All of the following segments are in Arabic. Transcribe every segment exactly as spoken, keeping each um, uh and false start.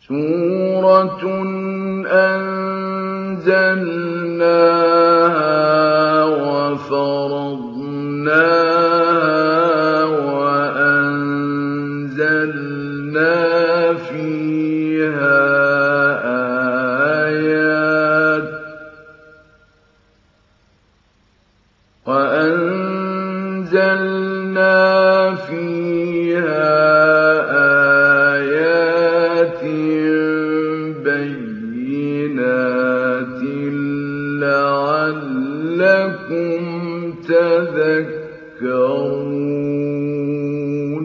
سورة أنزلناها وفرضناها وأنزلنا فيها آيات وأنزلنا فيها آيات بينات لعلكم تذكرون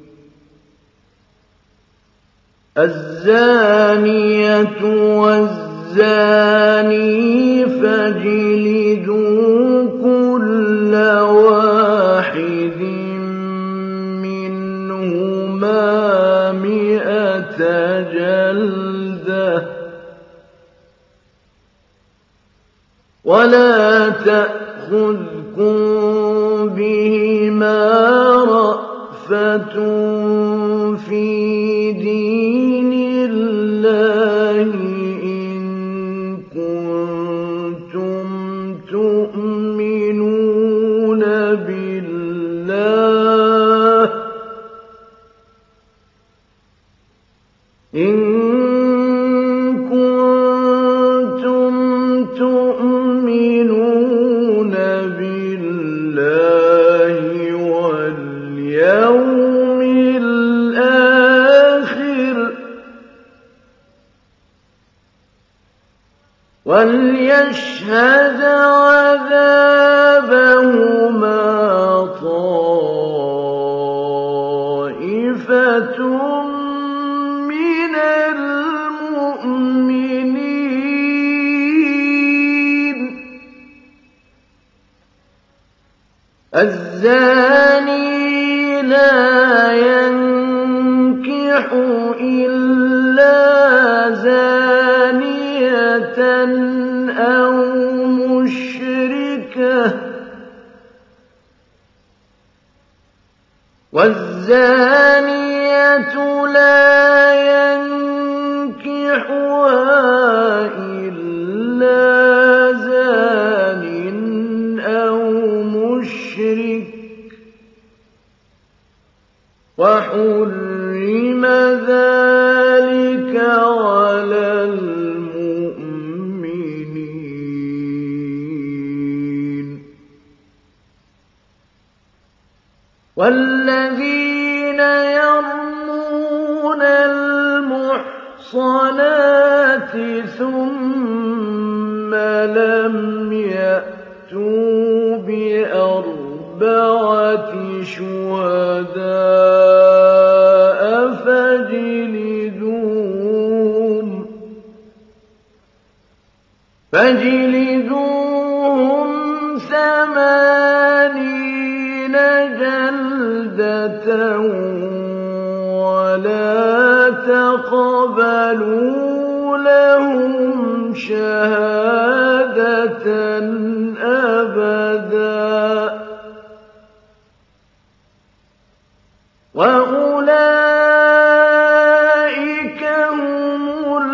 الزانية والزاني فاجلدوا كل واحد منهما مئة جلدة ولا تأخذكم بهما رأفة في دين الله إن كنتم تؤمنون بالله إن كنتم تؤمنون بالله واليوم الآخر وليشهد عذابهما طائفة من المؤمنين الزاني لا ينكح إلا زانية أو مشركة والزانية لا ينكحها إلا زان أو مشرك وحرم ذلك على المؤمنين والذين يرمون المحصنات ثم لم يأتوا بأربعة شهداء فاجلدوهم فاجلدوهم ثمانين جلدة ولا تقبلوا لهم شهادة أبدا وأولئك هم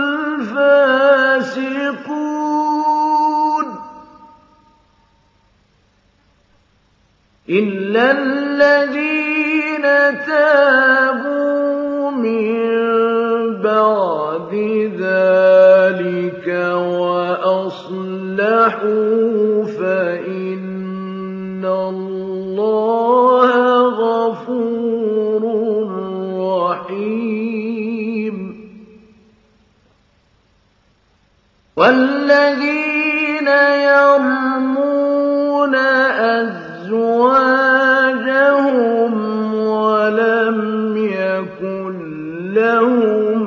الفاسقون إلا الذين تابوا من بعد ذلك وأصلحوا فإن الله غفور رحيم والذين يرمون أزواجهم ولم يكن لهم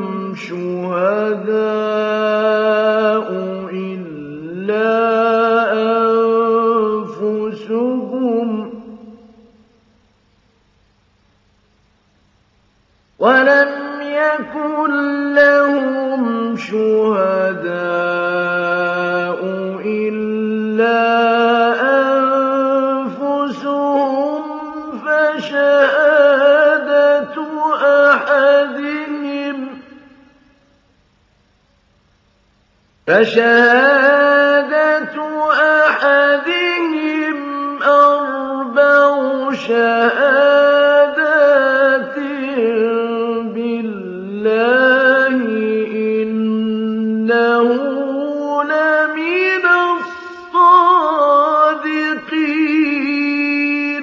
شهداء إلا أنفسهم ولم يكن لهم شهداء إلا أنفسهم فشهادة أحدهم فشهادة أحدهم أربع شهادات بالله إنه لمن الصادقين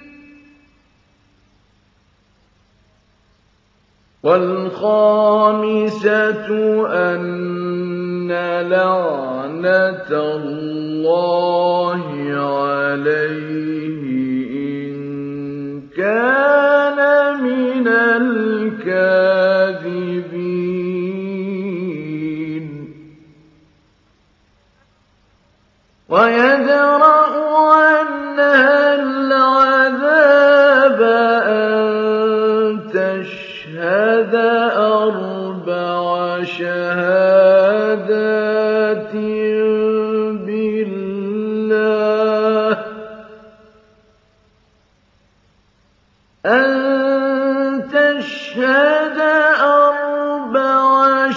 والخامسة أن لعنة الله عليه إن كان من الكاذبين ويدرأ عنها العذاب أن تشهد أربع شهادات بالله أن تشهد أربع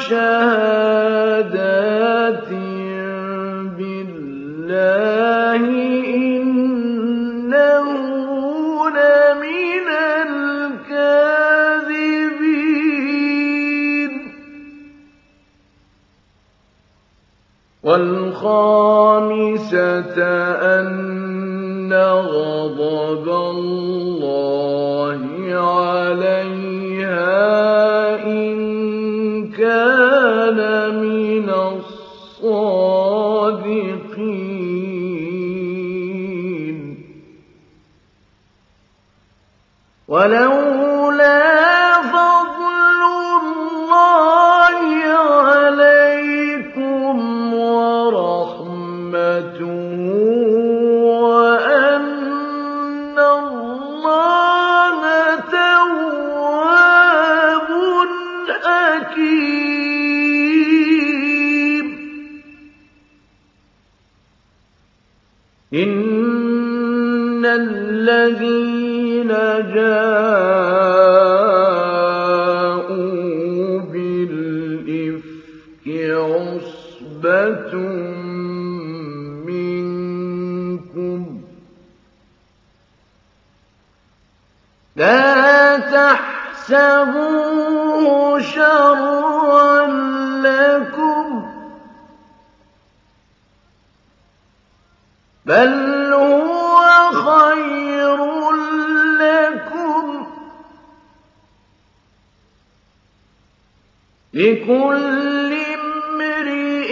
شهادات بالله إنه لمن الكاذبين والخامسة أن غضب الله عليها إن كان من الصادقين ولولا فضل الله عليكم ورحمته وأن الله تواب حكيم إن الذين جاءوا بالإفك عصبة منكم لا تحسبوه شرا لكم بل هو خير لكم لكل امرئ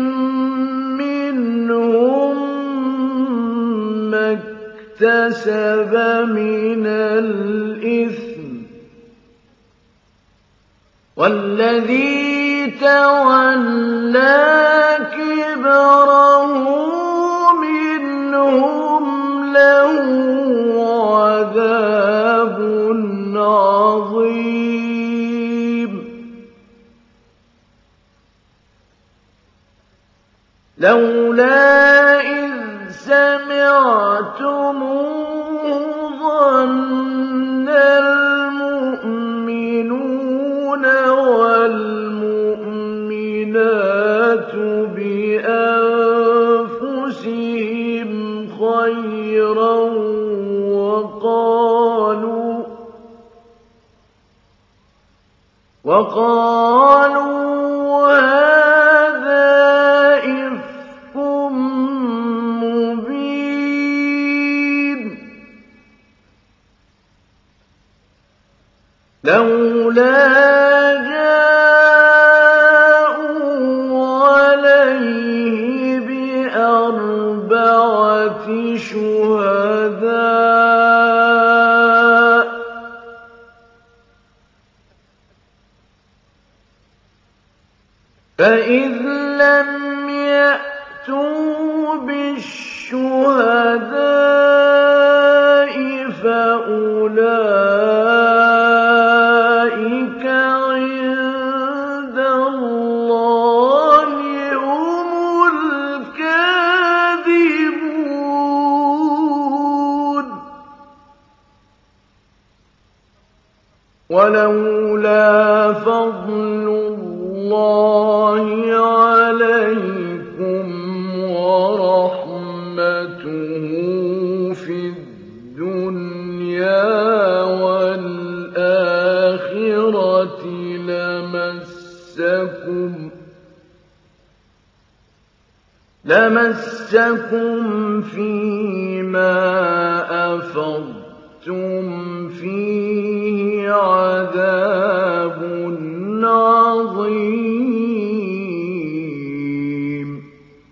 منهم ما اكتسب من الإثم والذي تولى كبره منهم له عذاب عظيم لولا إذ سمعتموه ظن المؤمنون والمؤمنات بأنفسهم خيرا وقالوا وقالوا هذا إفك مبين لولا جاءوا عليه بأربعة شهداء فإذ لم يأتوا بالشهداء فأولئك عند الله هم الكاذبون ولولا فضل الله عليكم لمسكم لمسكم فيما أفضتم فيه عذاب عظيم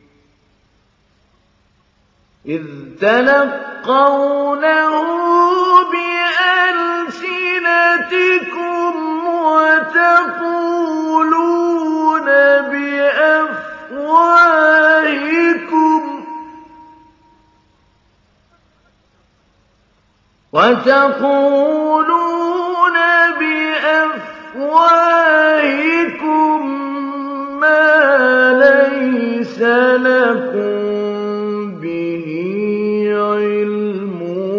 إذ تلقونه بألسنتكم وتقولون بأفواهكم وتقولون بأفواهكم ما ليس لكم به علم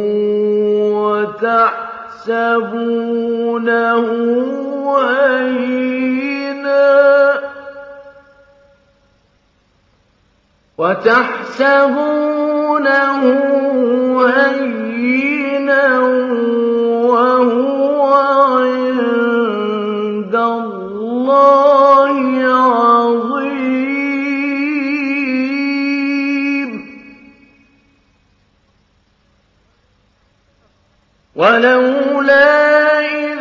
وتحسبونه هينا وتحسبونه هينا وهو عند الله عظيم ولولا إذ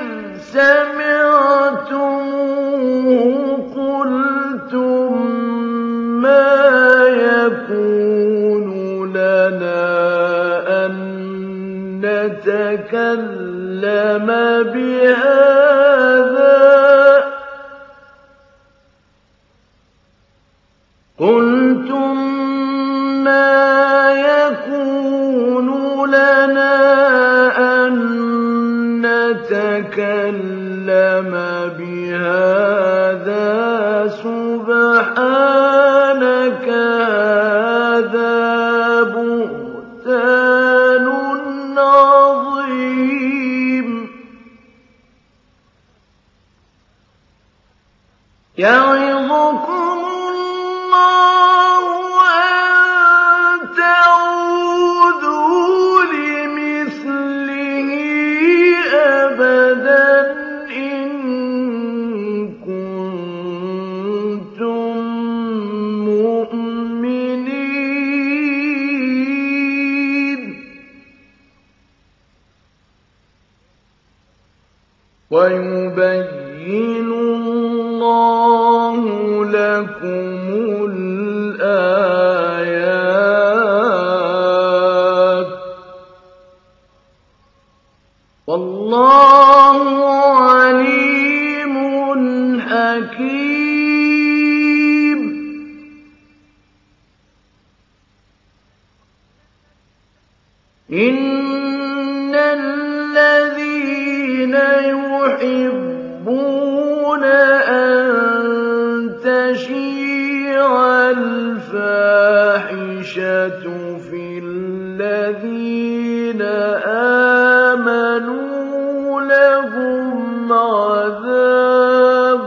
سمعتموه قلتم ما يكون لنا أن نتكلم بهذا قلتم ما يكون لنا أن نتكلم بهذا سبحانك هذا بهتان عظيم يعظكم الله أن تعودوا لمثله أبدا إن كنتم مؤمنين ويبين الله لكم الآيات والله عليم حكيم إن الذين يحبون أن تشيع الفاحشة في الذين آمنوا لهم عذاب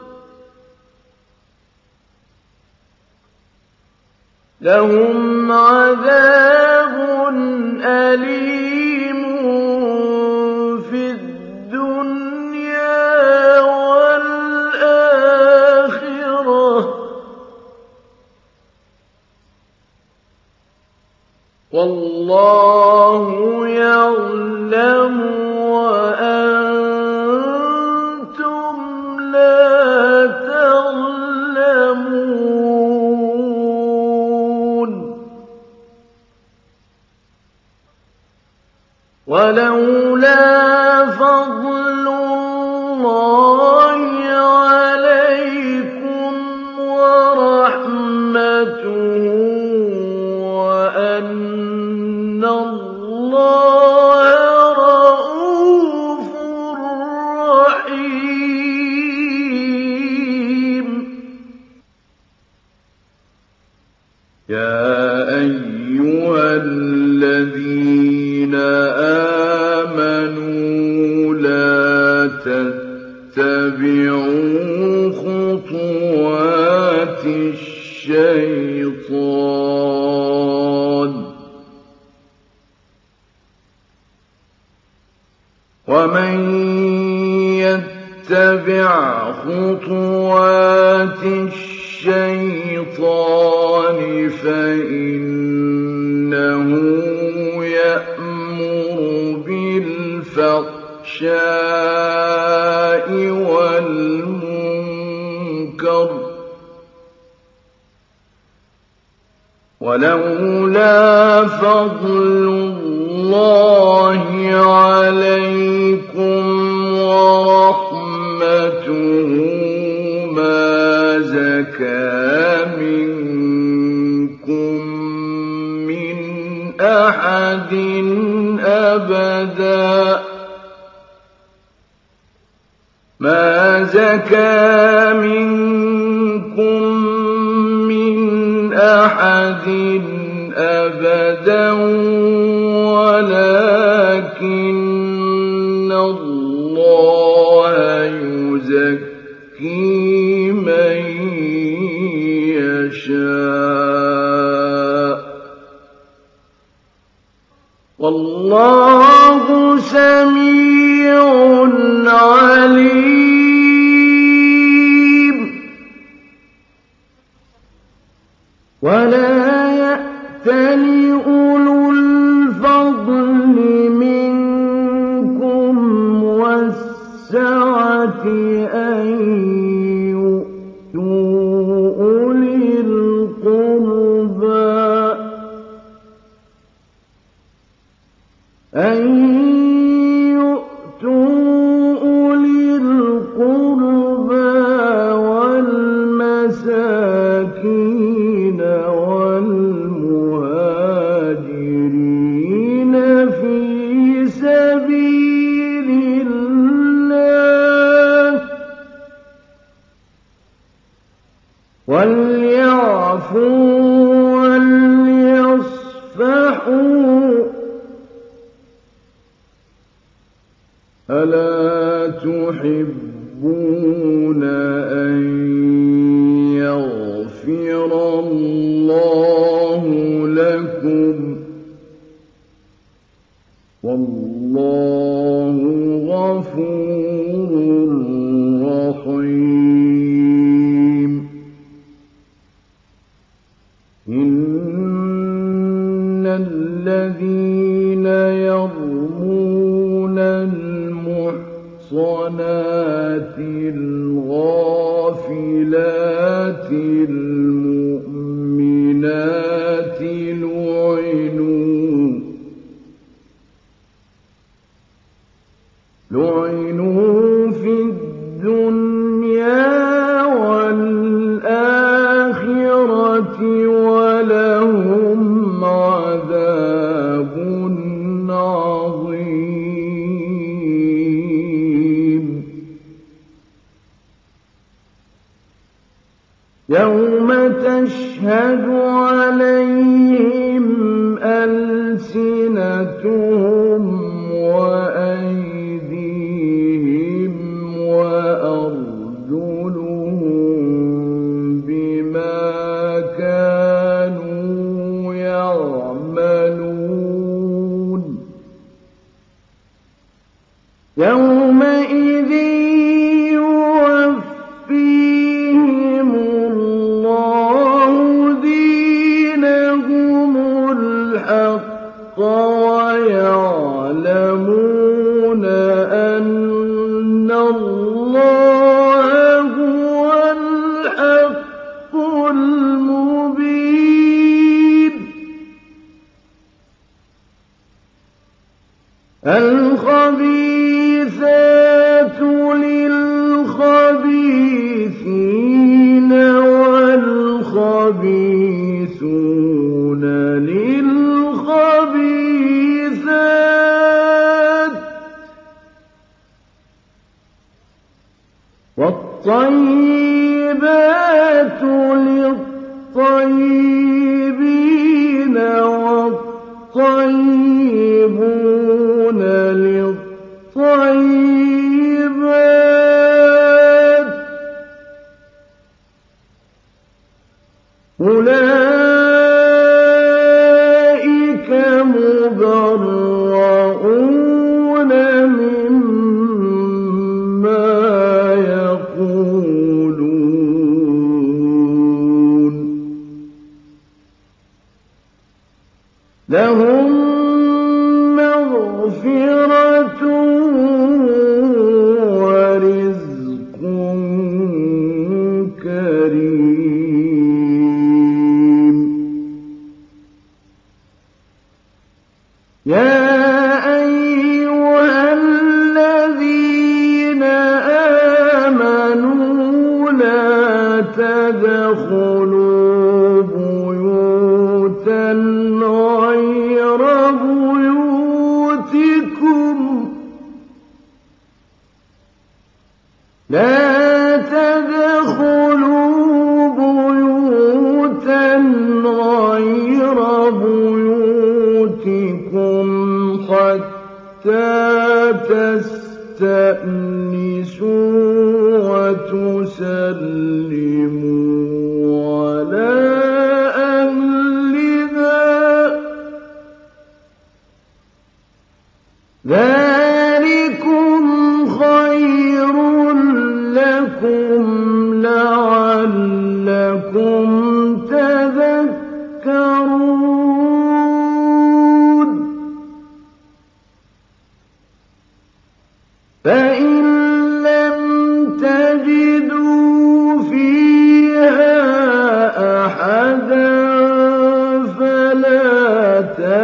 لهم عذاب أليم في الدنيا والآخرة والله يعلم وأنتم لا تعلمون ولولا فضل الله عليكم ورحمته وأن الله رءوف رحيم يا أيها الذين آمنوا لا تتبعوا خطوات الشيطان ومن يتبع خطوات خُطُوَاتِ الشَّيْطَانِ فَإِنَّهُ يَأْمُرُ بِالْفَحْشَاءِ وَالْمُنكَرِ ۚ وَلَوْلَا فَضْلُ اللَّهِ عَلَيْكُمْ وَرَحْمَتُهُ مَا زَكَىٰ مِنكُم مِّنْ أَحَدٍ أَبَدًا مَا زَكَىٰ مِنكُم مِّنْ أَحَدٍ أَبَدًا وَلَٰكِنَّ اللَّهَ يُزَكِّي مَن يَشَاءُ ۗ وَاللَّهُ سَمِيعٌ عَلِيمٌ. وَلَا يَأْتَلِ أُولُو الْفَضْلِ مِنكُمْ وَالسَّعَةِ أَن يُؤْتُوا أُولِي الْقُرْبَىٰ أَن يُؤْتُوا أُولِي الْقُرْبَىٰ وَالْمَسَاكِينَ وَالْمُهَاجِرِينَ فِي سَبِيلِ اللَّهِ وَلْيَعْفُوا وَلْيَصْفَحُوا ۗ أَلَا تُحِبُّونَ أَن يَغْفِرَ اللَّهُ لَكُمْ ۗ وَاللَّهُ غَفُورٌ رَّحِيمٌ. إِنَّ الَّذِينَ يَرْمُونَ الْمُحْصَنَاتِ الْغَافِلَاتِ الْمُؤْمِنَاتِ لُعِنُوا لُعِنُوا فِي الدُّنْيَا وَالْآخِرَةِ وَلَهُمْ عَذَابٌ عَظِيمٌ. يَوْمَ تَشْهَدُ عَلَيْهِمْ أَلْسِنَتُهُمْ وَأَيْدِيهِمْ وَأَرْجُلُهُم بِمَا كَانُوا يَعْمَلُونَ يَوْمَئِذٍ يُوَفِّيهِمُ اللَّهُ دِينَهُمُ الْحَقَّ وَيَعْلَمُونَ أَنَّ اللَّهَ هُوَ الْحَقُّ الْمُبِينُ. الْخَبِيثَاتُ لِلْخَبِيثِينَ وَالْخَبِيثُونَ لِلْخَبِيثَاتِ وَالطَّيِّبَاتُ لِلطَّيِّبِينَ وَالطَّيِّبُونَ لِلطَّيِّبَاتِ ۚ أُولَٰئِكَ مُبَرَّءُونَ مِمَّا يَقُولُونَ لهم مغفرة ورزق كريم. يا أيها الذين آمنوا لا تدخلوا بيوتا غير بيوتكم لا تدخلوا بيوتا غير بيوتكم حتى تستأنسوا وتسلموا على أهلها ذلكم خير لكم لعلكم تذكرون. فإن لم تجدوا فيها أحدا فلا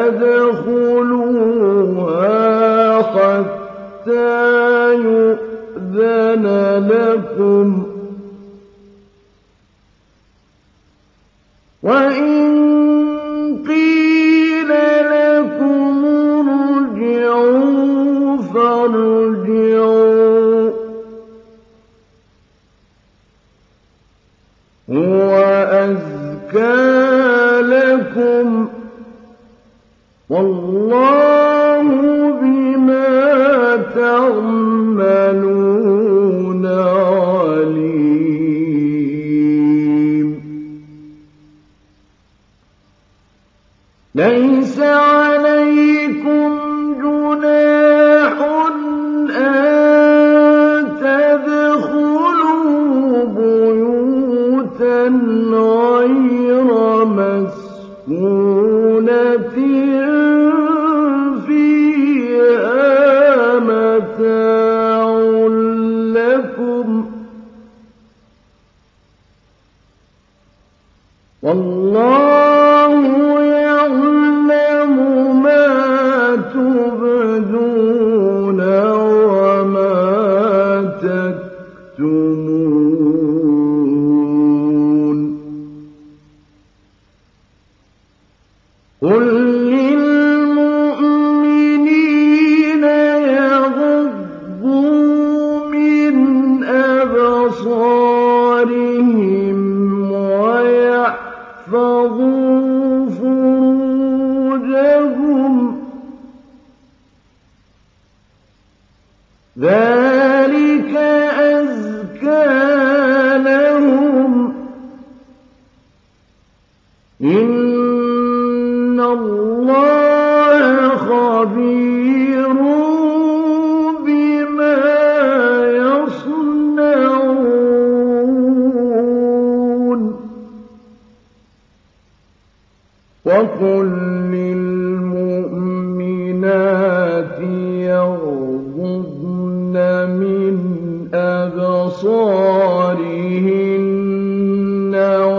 تدخلوها حتى يؤذن لكم، وإن قيل لكم ارجعوا فارجعوا هو أزكى لكم والله بما تعملون عليم. ليس عليكم جناح أن تدخلوا بيوتا غير مسكونة فيها متاع لكم والله يعلم ما تبدون وما تكتمون. قل للمؤمنين يغضوا من أبصارهم ويحفظوا فروجهم ذلك أزكى لهم إن الله خبير بما يصنعون. وقل للمؤمنات يغضضن من أبصارهن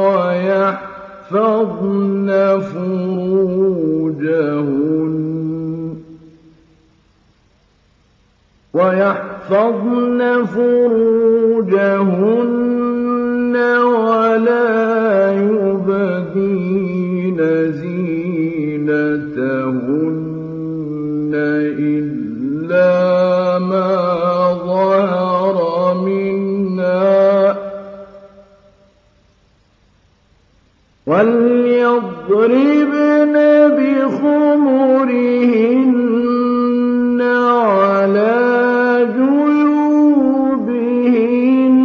ويحفظن فروجهن ويحفظن فروجهن ولا يبدين زينتهن إلا ما ظهر منها وليضربن بخمرهن على جيوبهن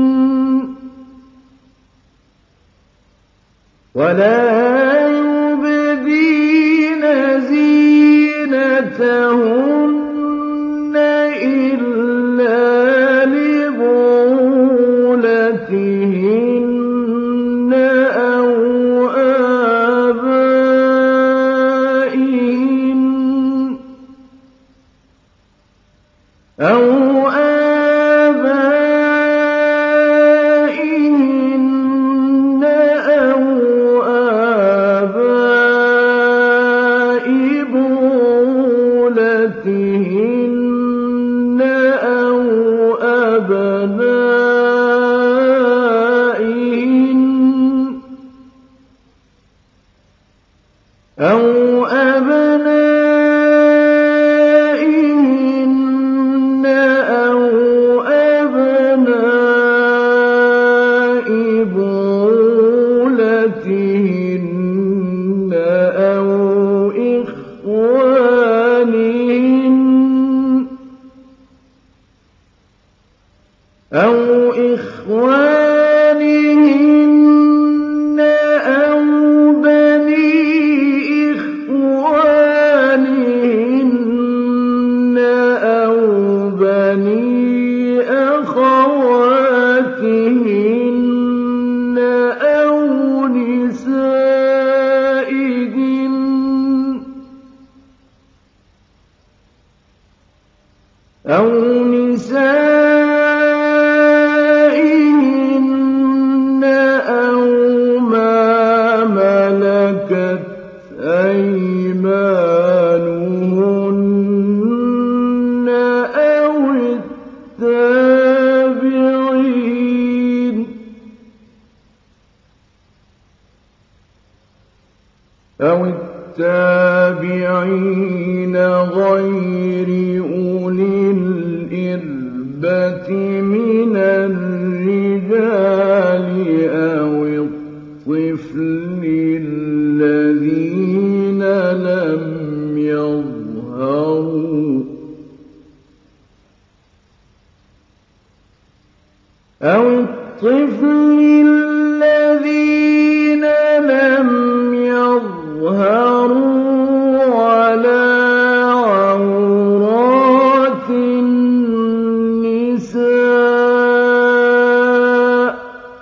ولا يبدين زينتهن إلا لبعولتهن أو آبائهن أَوِ التَّابِعِينَ غَيْرِ أُولِي الْإِرْبَةِ مِنَ الرِّجَالِ أَوِ الطِّفْلِ الَّذِينَ لَمْ يَظْهَرُوا أَوِ الطِّفْلِ الَّذِينَ لَمْ يَظْهَرُوا عَلَىٰ عَوْرَاتِ النِّسَاءِ ۖ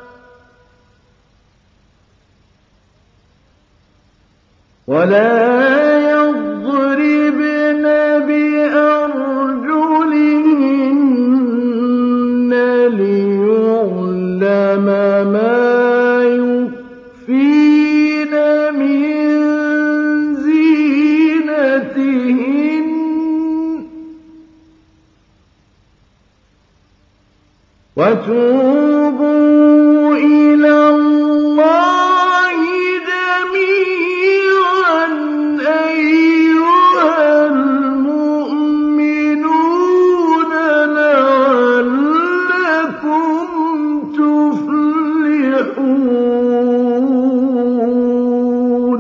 وَلَا يَضْرِبْنَ بِأَرْجُلِهِنَّ لِيُعْلَمَ مَا يُخْفِينَ مِن زِينَتِهِنَّ ۚ وَتُوبُوا إِلَى اللَّهِ جَمِيعًا أَيُّهَا الْمُؤْمِنُونَ لَعَلَّكُمْ تُفْلِحُونَ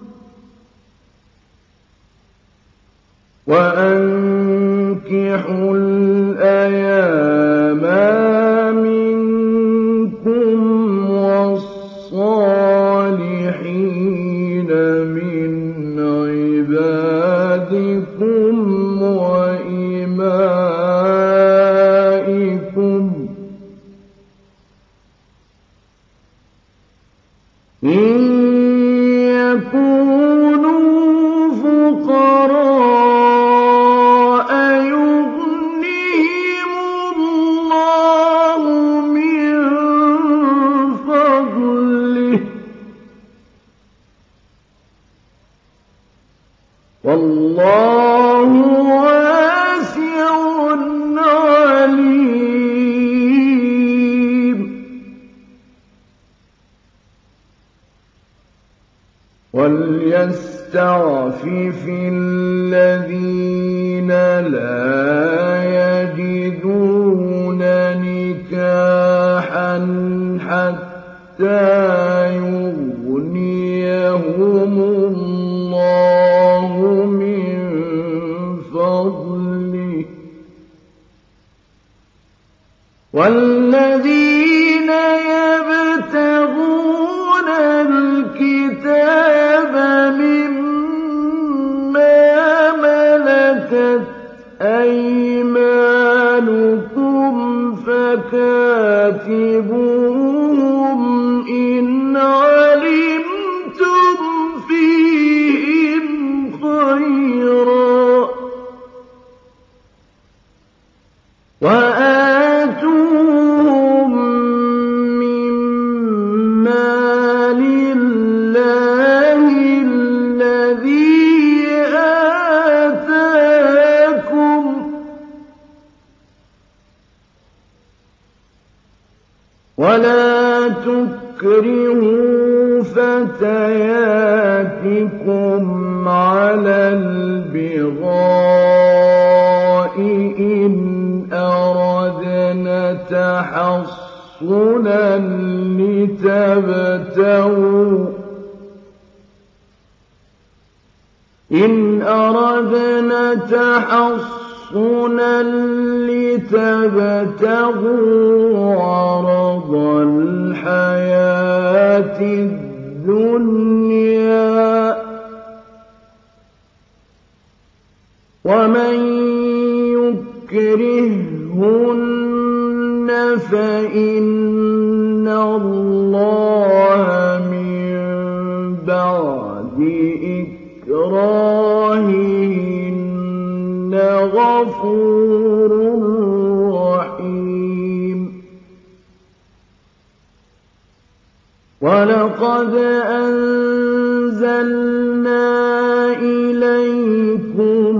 وَأَنكِحُوا الْأَيَامَىٰ مِنكُمْ وَالصَّالِحِينَ مِنْ عِبَادِكُمْ وَإِمَائِكُمْ إِن يَكُونُوا فُقَرَاءَ يُغْنِهِمُ اللَّهُ مِن فَضْلِهِ ۗ وَاللَّهُ وَاسِعٌ عَلِيمٌ. وَلْيَسْتَعْفِفِ الَّذِينَ لَا يَجِدُونَ نِكَاحًا حَتَّىٰ يُغْنِيَهُمُ اللَّهُ مِن فَضْلِهِ ۗ وَالَّذِينَ يَبْتَغُونَ الْكِتَابَ مِمَّا مَلَكَتْ أَيْمَانُكُمْ فَكَاتِبُوهُمْ إِنْ عَلِمْتُمْ فِيهِمْ خَيْرًا ۖ وَآتُوهُم مِّن مَّالِ اللَّهِ الَّذِي آتَاكُمْ ۚ وَلَا تُكْرِهُوا فَتَيَاتِكُمْ عَلَى الْبِغَاءِ إِنْ أَرَدْنَ تَحَصُّنًا لِتَبْتَغُوا إِنْ أَرَدْنَ تَحَصُّنًا لِتَبْتَغُوا عَرَضَ الْحَيَاةِ الدُّنْيَا ۚ وَمَن يُكْرِههُّنَّ فَإِنَّ اللَّهَ مِن بَعْدِ إِكْرَاهِهِنَّ غَفُورٌ رَّحِيمٌ. وَلَقَدْ أَنزَلْنَا إِلَيْكُمْ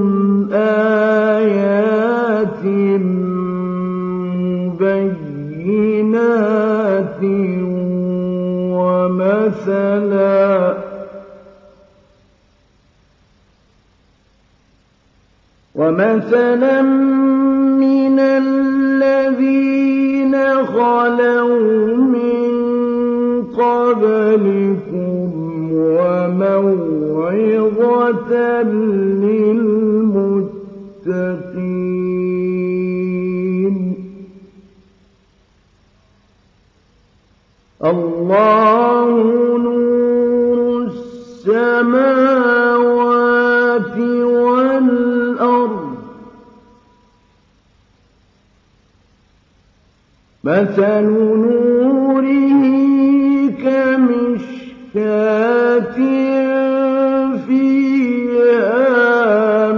آيَاتٍ مُبَيِّنَاتٍ وَمَثَلًا ومثلا من الذين خلوا من قبلكم وموعظة للمتقين الله نور السماوات والأرض مثل نوره كمشكاة فيها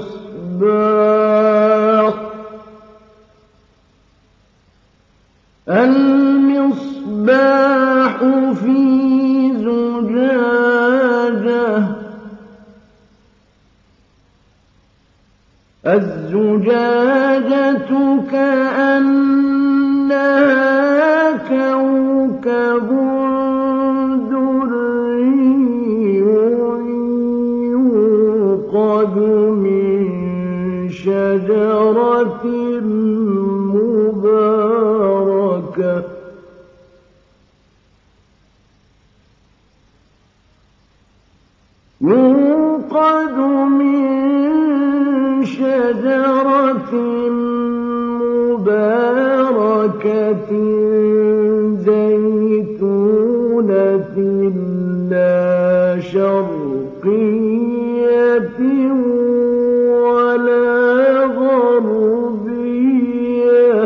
مصباح المصباح في زجاجة الزجاجة كأنها كوكب دري يوقد من شجرة مباركة يوقد من شجرة مباركة زيتونة لا شرقية ولا غربية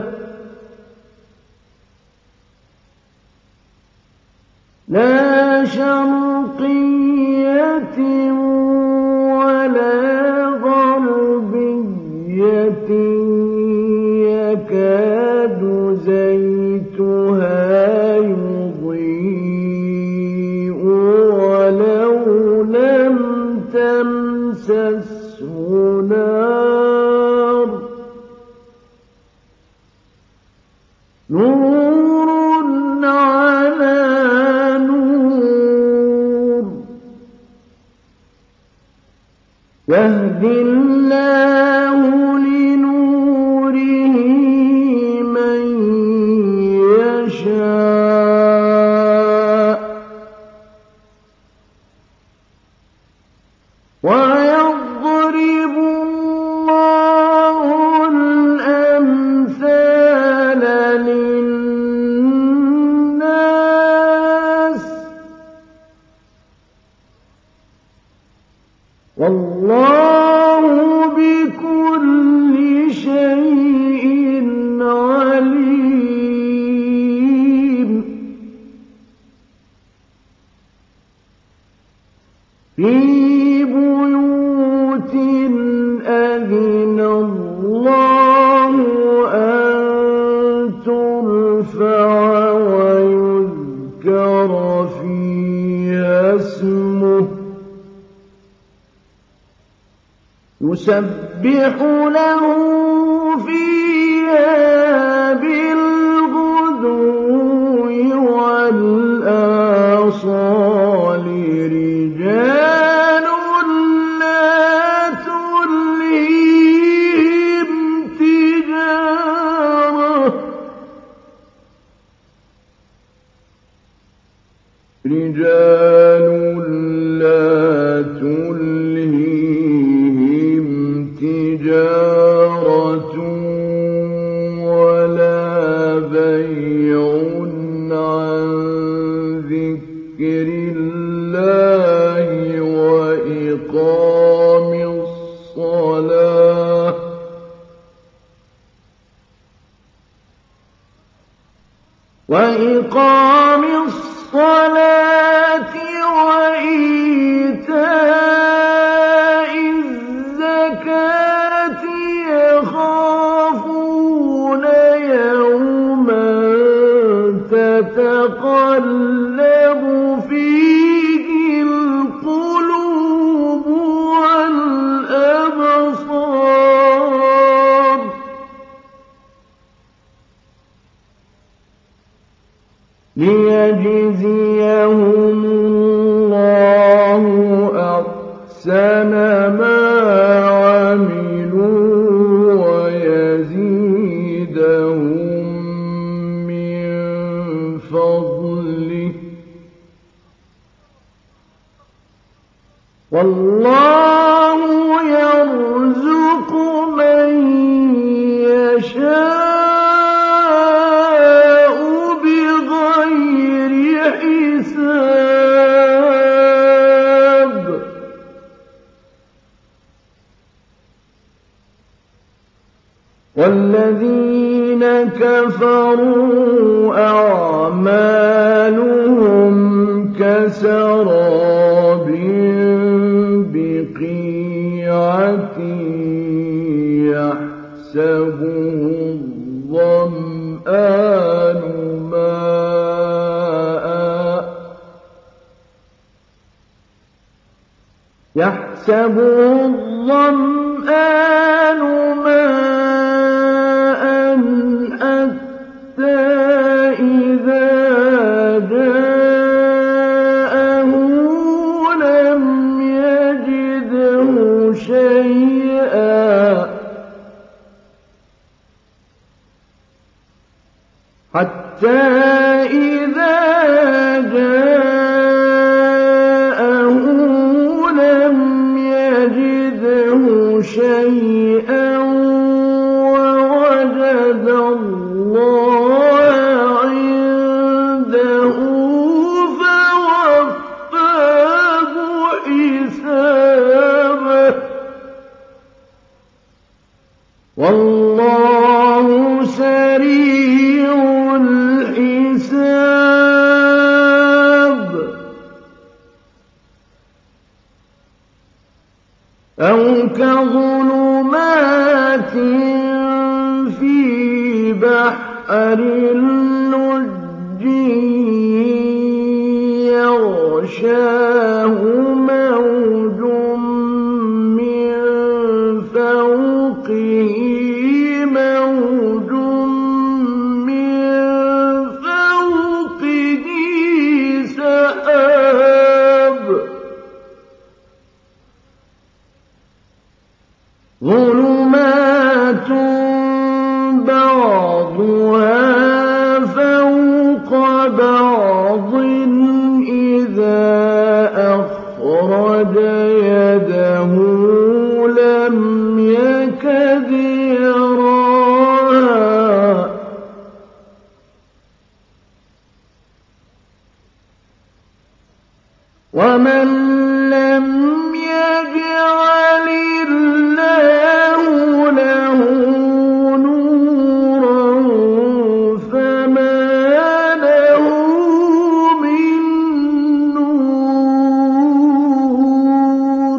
لا شرقية ولا غربية يكاد زيتها يضيء ولو لم تمسسه نار نور على نور يهدي الله لنوره من يشاء ويضرب الله الأمثال للناس والله بكل شيء عليم في بيوت أذن الله أن ترفع ويذكر فيها اسمه يسبح له فيها بالغدو والآصال رجال لا تلهيهم تجارة رجال لا تلهيهم تجارة ولا بيع عن ذكر الله وإقام الصلاة وإقام الصلاة وإيتاء الزكاة يخافون يوما تتقلب فيه القلوب والأبصار ليجزيهم الله أحسن ما عملوا فضله والله يرزق من يشاء بغير حساب والذين كفروا أعمالهم كسراب بقيعة يحسبه الظمآن ماء يحسبه الظمآن ماء حتى إذا جاءه لم يجده شيئا حتى إذا جاءه لم يجده شيئا ووجد الله عنده فوفاه حسابه والله سريع الحساب أو كظلمات في بحر لجي يغشاه موج من فوقه موج من فوقه سحاب ظلمات بعضها فوق بعض إذا أخرج يده لم يكد يراها ومن لم يجعل الله له نورا فما له من نور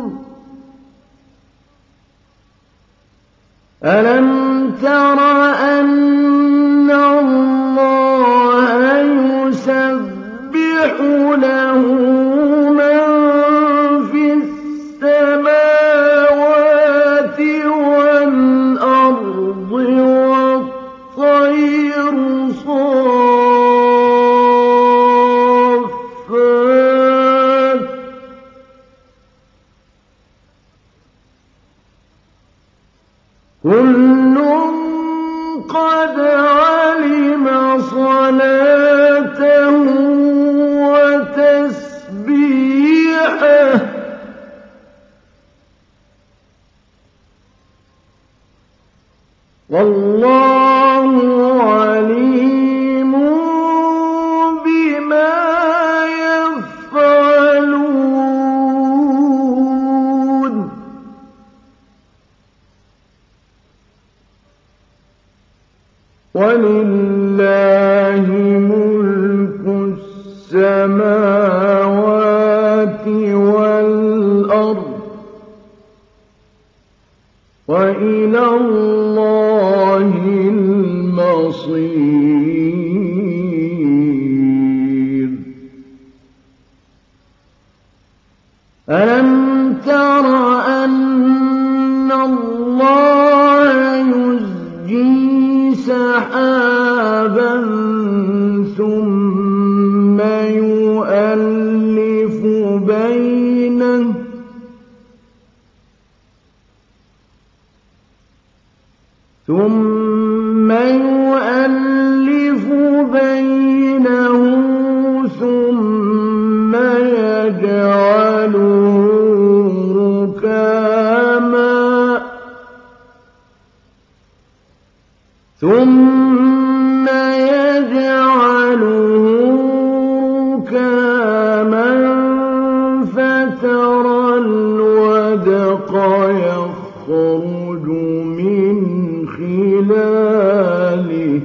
ألم تر أن الله يسبح له من في السماوات والأرض والطير صافات كل قد علم صلاته وتسبيحه والله عليم بما يفعلون ولله ملك السماوات والأرض وإلى الله المصير ألم تر أن الله يزجي سحابا ثم يؤلف بينه ثم يؤلف بينه يجعله ركاما ثم يجعله ركاما فترى الودق يخرج من خلاله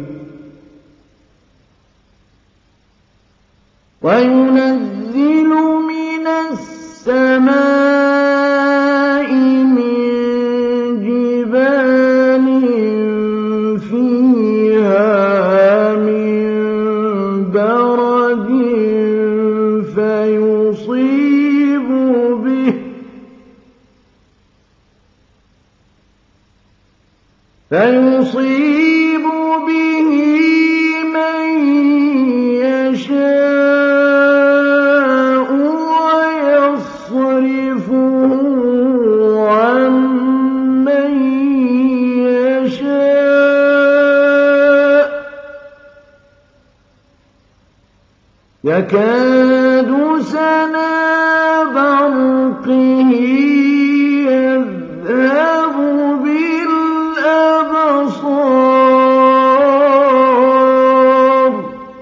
وينزل من السماء من جبال فيها من برد فيصيب به فيصيب به من يشاء ويصرفه عن من يشاء يكاد سنا برقه يذهب بالأبصار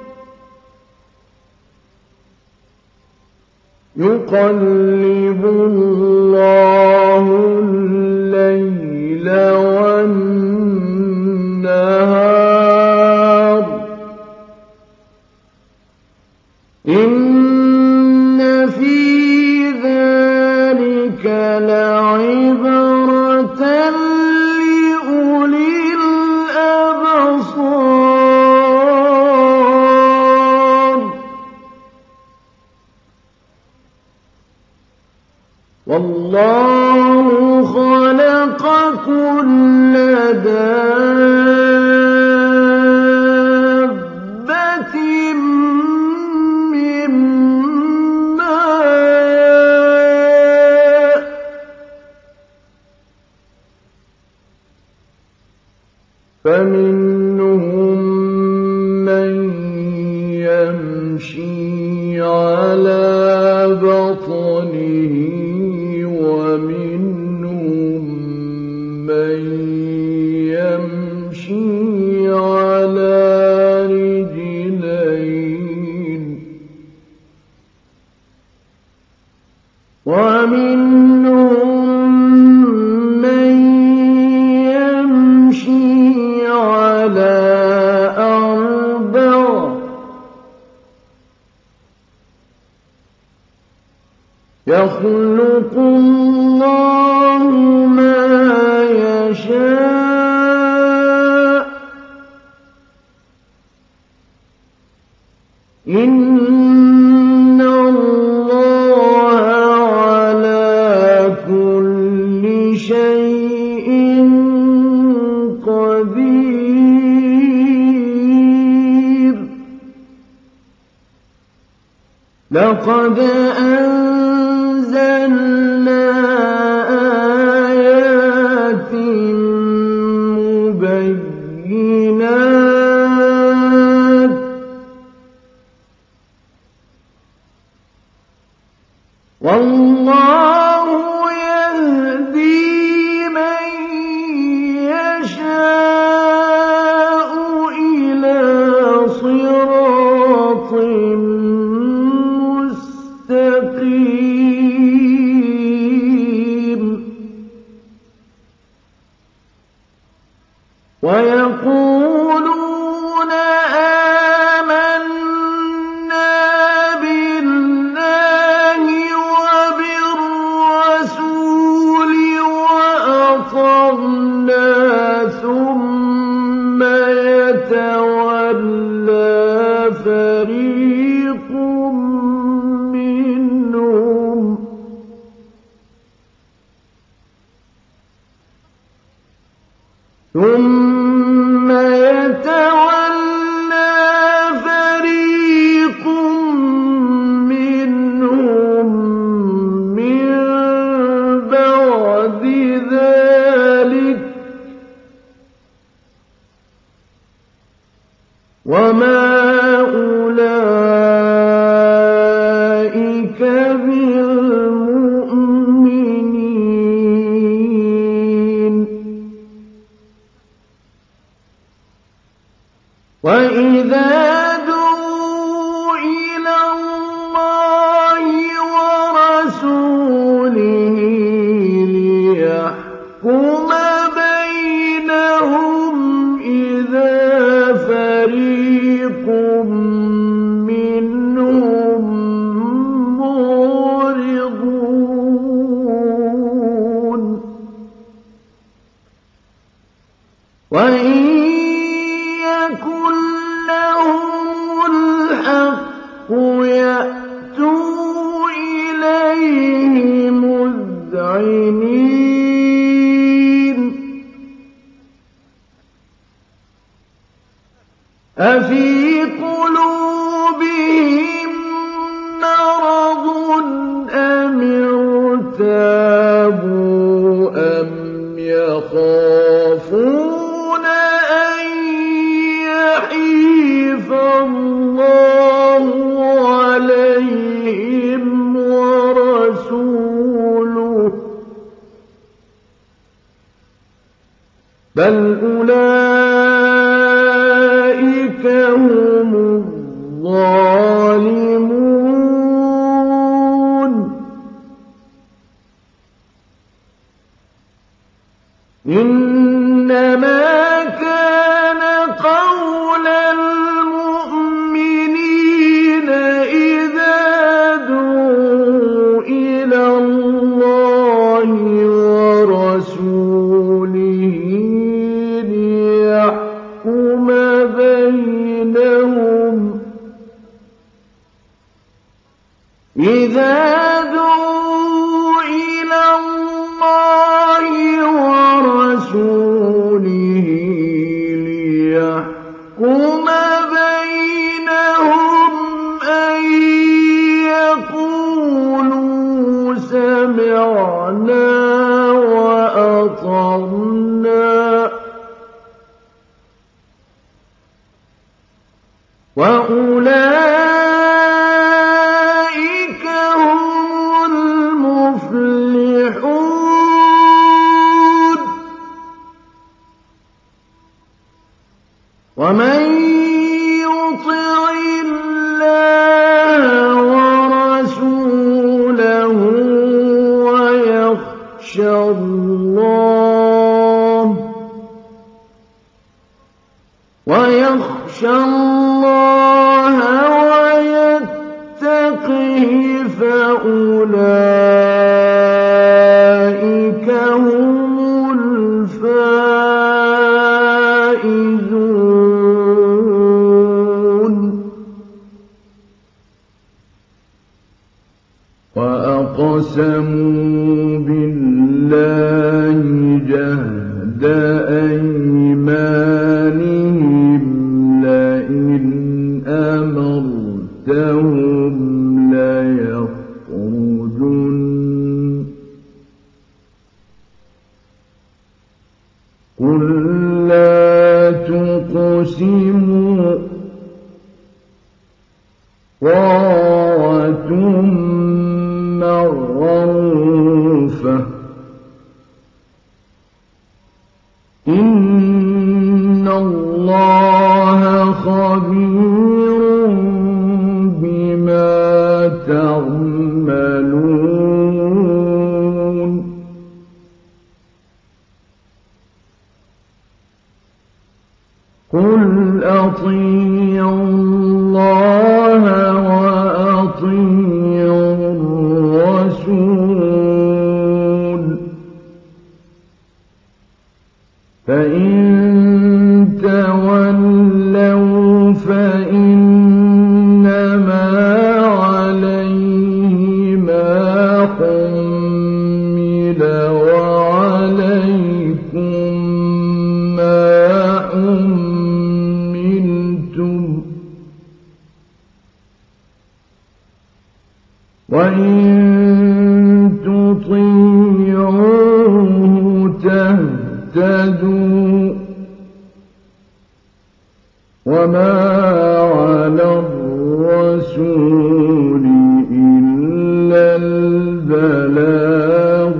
يقلب الله الليل والنهار إن في ذلك لعبرة لأولي الأبصار والله خلق كل دابة من ماء فمنهم من يمشي على بطنه ومنهم من يمشي على رجلين ومنهم من يمشي على أربع يخلق الله ما يشاء إن الله على كل شيء قدير لقد أنزلنا آيات مبينات والله يهدي من يشاء إلى صراط مستقيم ويقولون آمنا بالله وبالرسول وإذا دعوا إلى الله ورسوله ليحكم بينهم إذا فريق منهم معرضون وإن يكن لهم الحق يأتوا إليه مذعنين أفي قلوبهم مرض أم ارتابوا أم يخافون أن يحيف الله عليهم ورسوله بل أولئك هم الظالمون إنما كان قول المؤمنين إذا دعوا إلى الله ورسوله ليحكم بينهم إذا دعوا إلى الله ورسوله ليحكم بينهم أن يقولوا سمعنا وأطعنا وأولئك هم المفلحون ومن يطع الله ورسوله ويخشى الله ويخشى الله ويتقه فأولئك هم الفائزون وأقسموا بالله جهد أيمانهم لئن أمرتهم ليخرجن قل لا تقسموا طاعة معروفة إن الله خبير بما تعملون قل أطيعوا الله وأطيعوا الرسول فإن تولوا فإنما عليه ما حمل وعليكم ما حملتم وإن تطيعوه تهتدوا وما على الرسول إلا البلاغ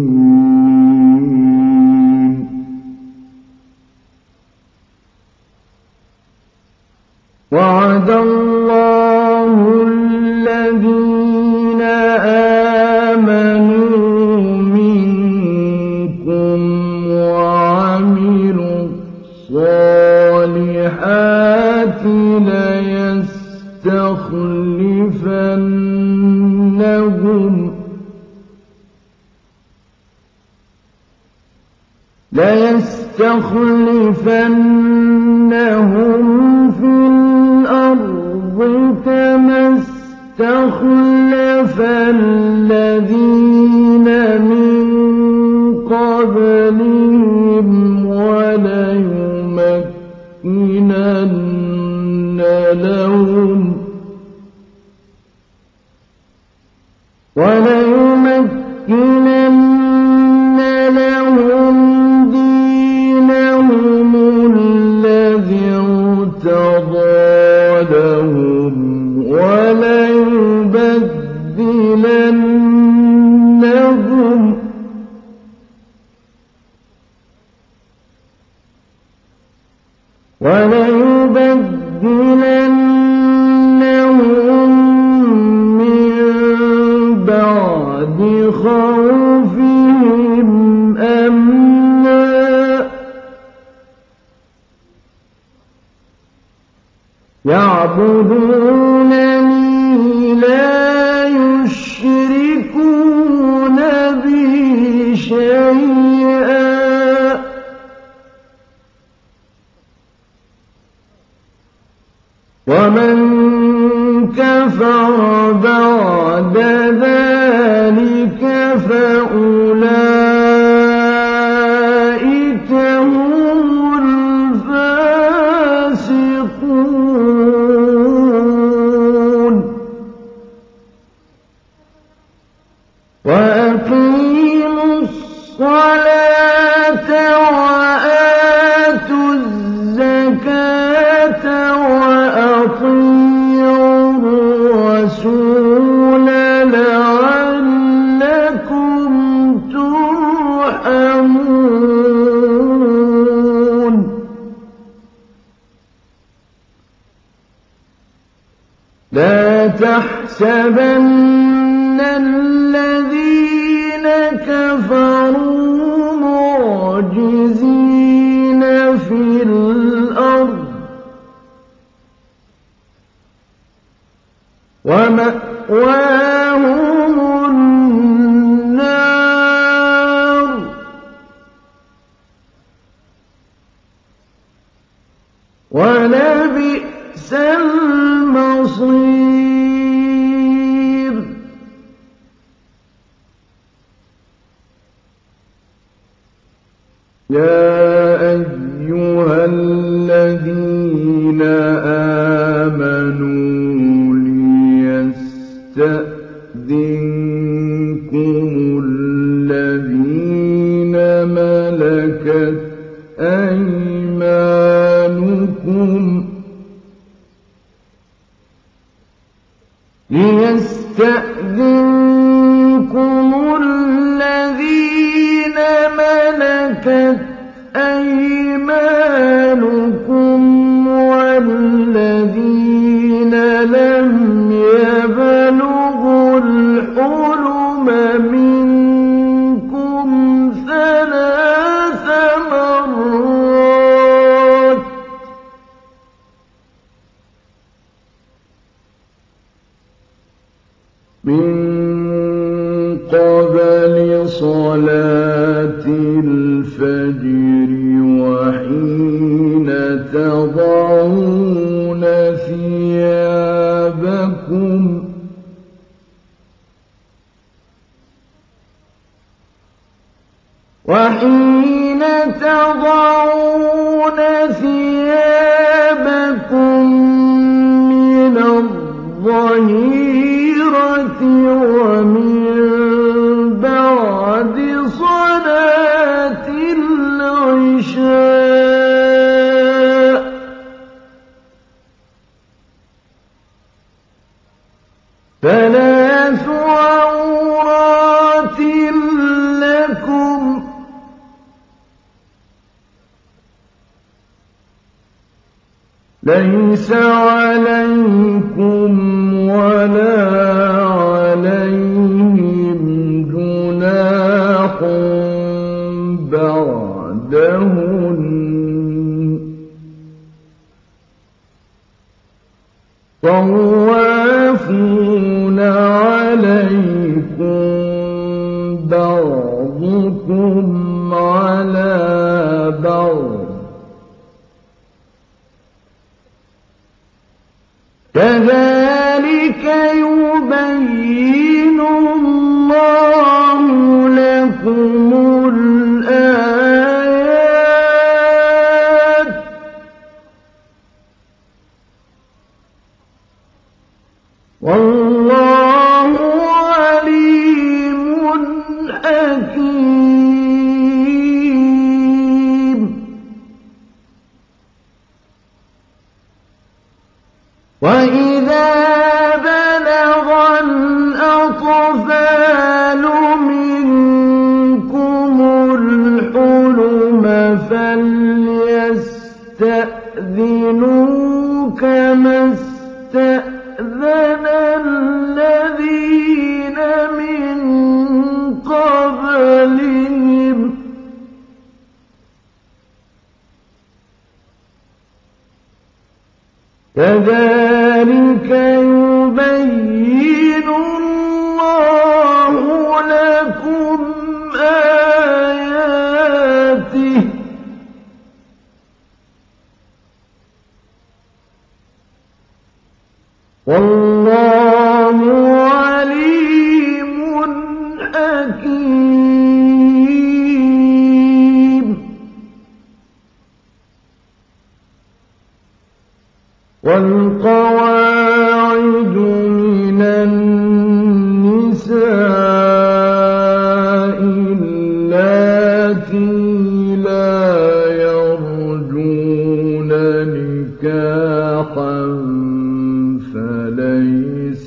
المبين ليستخلفنهم ليستخلفنهم في الأرض كما استخلف الذين من قبلهم وليمكنن لهم وليمكنن لهم دينهم الذي ارتضى لهم وليبدلنهم وليبدلنهم من بعد خوفهم أمنا يعبدونني لا يشركون بي شيئا ومن كفر بعد ذلك فأولئك هم الفاسقون وأقيموا الصلاة وآتوا الزكاة وأطيعوا الرسول لعلكم ترحمون لا تحسبن الذين كفروا معجزين في الأرض ومأواهم النار ولبئس المصير يا أيها الذين آمنوا ليستأذنكم الذين ملكت أيمانكم ليستأذنكم الذين ملكت أيمانكم والذين لم يبلغوا الحلم منكم ثلاث مرات من قبل صلاة الفجر وحين تضعون ثيابكم وحين تضعون ثيابكم من الظهيرة ومن بعد صلاة العشاء ثلاث عورات لكم ليس عليكم ولا عليهم جناح بعدهن طوافون عليكم بعضكم على بعض كذلك يبين الله لكم الآيات والله عليم حكيم. وإذا بلغ الأطفال منكم الحلم فليستأذنوا كما استأذن الذين من قبلهم كذلك يبين الله لكم آياته والله عليم حكيم. والقواعد من النساء اللاتي لا يرجون نكاحا فليس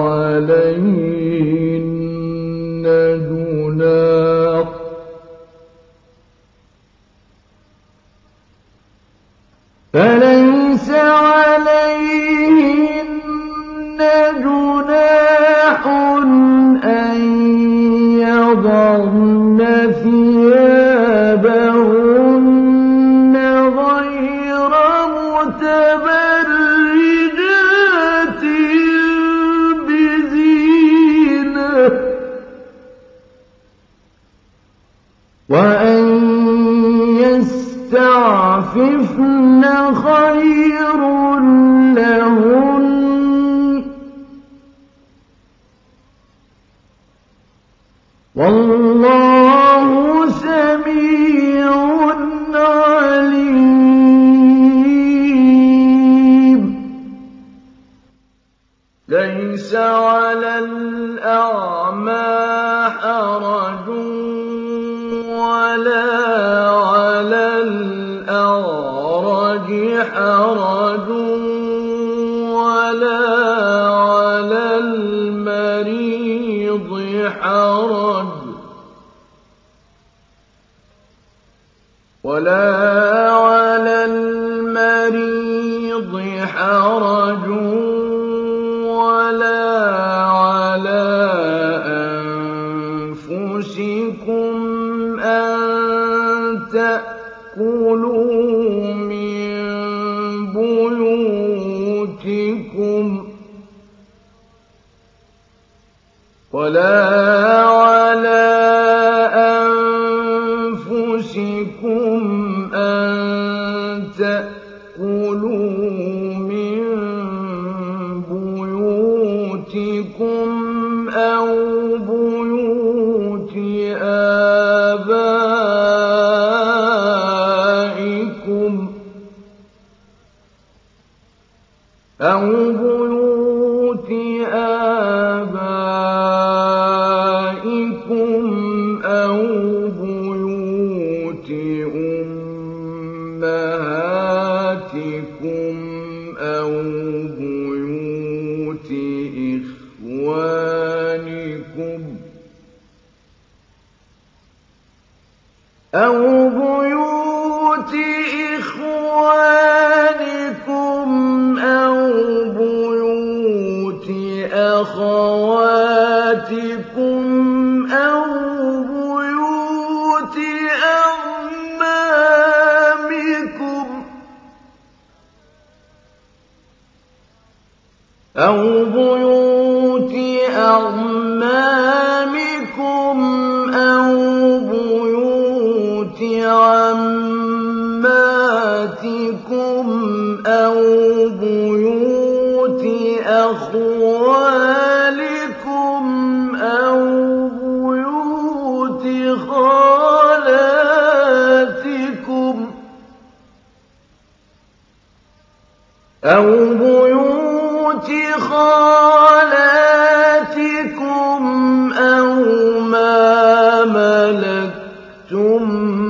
عليهن جناح فليس عليهن جناح أن يضعن ثيابهن غير متبرجات بزينة وأن يستعففن خير لهن والله سميع عليم. ليس على الأعمى حرج ولا على الأعرج حرج ولا على المريض حرج ولا على المريض حرج ولا على أنفسكم أن تأكلوا من بيوتكم ولا على أنفسكم أن تأكلوا من بيوتكم أو بيوت آبائكم أو بيوت آبائكم أو بيوت أمهاتكم أو بيوت إخوانكم أو بيوت إخوانكم أو بيوت أخواتكم أو بيوت أعمامكم أَوْ بُيُوتِ أَعْمَامِكُمْ أَوْ بُيُوتِ عَمَّاتِكُمْ أَوْ بُيُوتِ أَخْوَالِكُمْ أَوْ بُيُوتِ خَالَاتِكُمْ أَوْ بُيُوتِ خَالَاتِكُمْ أَوْ مَا مَلَكْتُم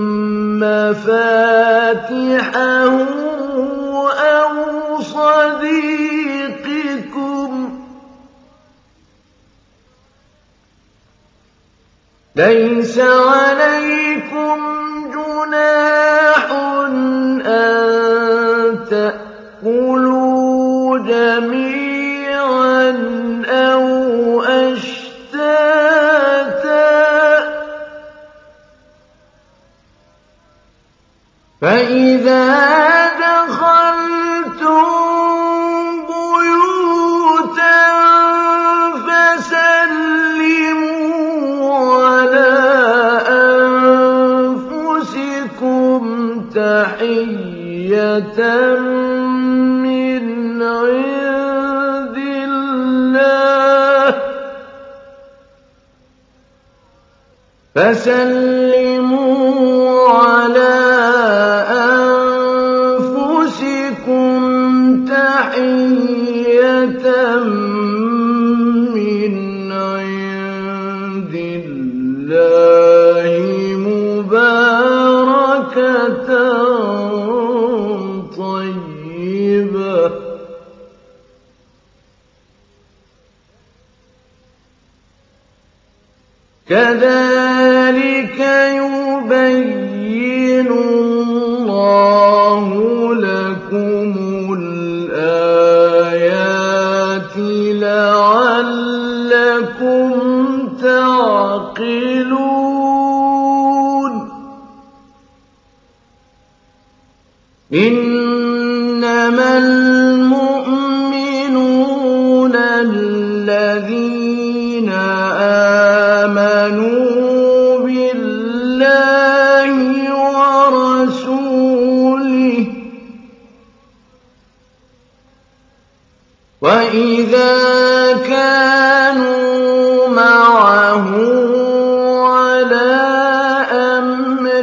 مَّفَاتِحَهُ أَوْ صَدِيقِكُمْ ۚ لَيْسَ عَلَيْكُمْ جُنَاحٌ أَن تَأْكُلُوا جَمِيعًا أَوْ أَشْتَاتًا ۚ فَإِذَا دَخَلْتُم بُيُوتًا فَسَلِّمُوا عَلَىٰ أَنفُسِكُمْ تَحِيَّةً مِّنْ عِندِ اللَّهِ ۖ فَسَلِّمُوا عَلَىٰ أَنفُسِكُمْ تَحِيَّةً مِّنْ عِندِ اللَّهِ مُبَارَكَةً طَيِّبَةً ۚ كَذَٰلِكَ يُبَيِّنُ اللَّهُ لَكُمُ الْآيَاتِ لَعَلَّكُمْ تَعْقِلُونَ إِنَّمَا الْمُؤْمِنُونَ الَّذِينَ آمَنُوا بِاللَّهِ وَرَسُولِهِ ۚ وَإِذَا كَانُوا مَعَهُ عَلَىٰ أَمْرٍ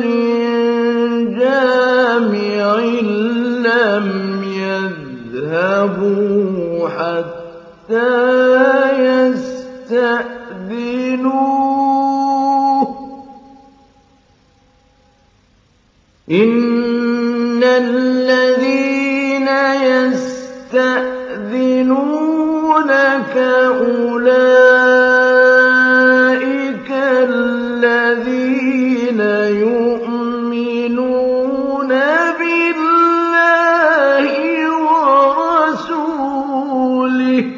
جَامِعٍ لَّمْ يَذْهَبُوا حَتَّىٰ يَسْتَأْذِنُوهُ ۚ إِنَّ الَّذِينَ يَسْتَأْذِنُونَكَ أُولَٰئِكَ الَّذِينَ يُؤْمِنُونَ بِاللَّهِ وَرَسُولِهِ ۚ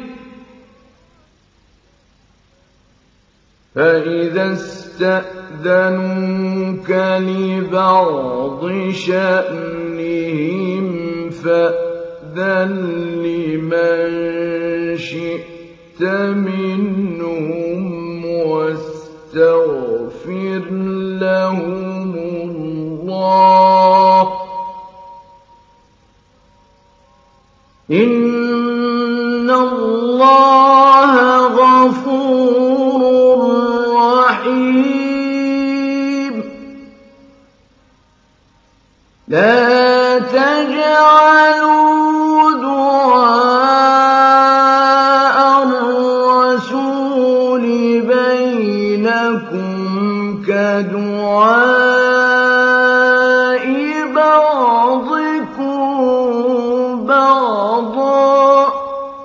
فَإِذَا اسْتَأْذَنُوكَ لِبَعْضِ شَأْنِهِمْ فَأْذَن لِّمَن شِئْتَ مِنْهُمْ وَاسْتَغْفِرْ لَهُمُ اللَّهَ ۚ إِنَّ اللَّهَ غَفُورٌ رَّحِيمٌ لَا تَجْعَلُوا دُعَاءَ الرَّسُولِ بَيْنَكُمْ كَدُعَاءِ بَعْضِكُم بَعْضًا ۚ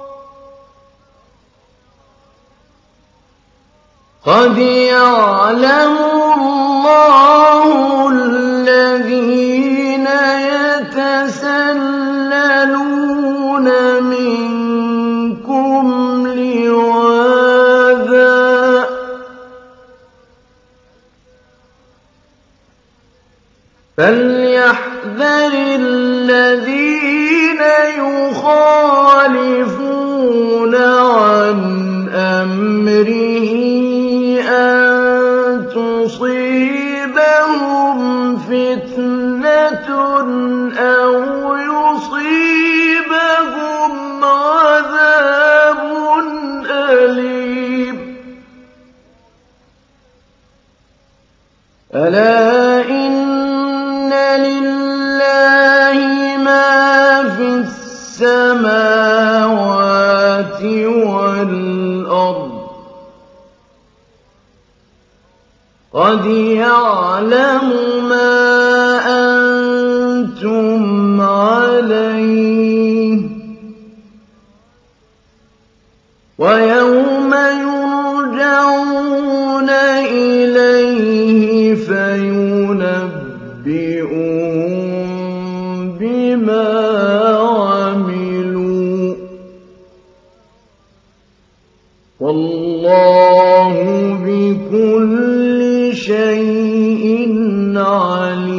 قَدْ يَعْلَمُ اللَّهُ الَّذِينَ يَتَسَلَّلُونَ مِنكُمْ لِوَاذًا ۚ فَلْيَحْذَرِ الَّذِينَ يُخَالِفُونَ عَنْ أَمْرِهِ أَن تُصِيبَهُمْ فِتْنَةٌ أَوْ يُصِيبَهُمْ عَذَابٌ أَلِيمٌ أَلَا إِنَّ لِلَّهِ مَا فِي السَّمَاوَاتِ وَالْأَرْضِ قَدْ يَعْلَمُ مَا أَنتُمْ عَلَيْهِ وَيَوْمَ يُرْجَعُونَ إِلَيْهِ فَيُنَبِّئُهُم بِمَا عَمِلُوا وَاللَّهُ بِكُلِّ شَيْءٍ عَلِيمٌ